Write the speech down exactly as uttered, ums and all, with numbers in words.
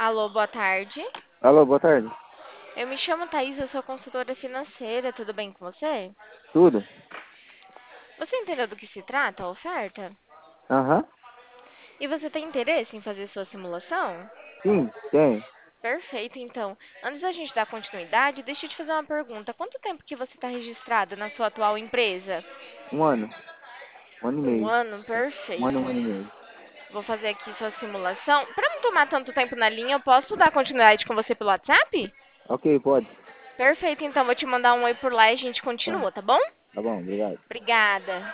Alô, boa tarde. Alô, boa tarde. Eu me chamo Thaís, eu sou consultora financeira, tudo bem com você? Tudo? Você entendeu do que se trata a oferta? Aham. E você tem interesse em fazer sua simulação? Sim, tem. Perfeito, então. Antes da gente dar continuidade, deixa eu te fazer uma pergunta. Quanto tempo que você está registrada na sua atual empresa? Um ano. Um ano e Um meio. ano, Um ano, perfeito. um ano e meio. Vou fazer aqui sua simulação. Para não tomar tanto tempo na linha, eu posso dar continuidade com você pelo WhatsApp? Ok, pode. Perfeito, então vou te mandar um oi por lá e a gente Tá, continua, tá bom? tá bom, obrigado. Obrigada.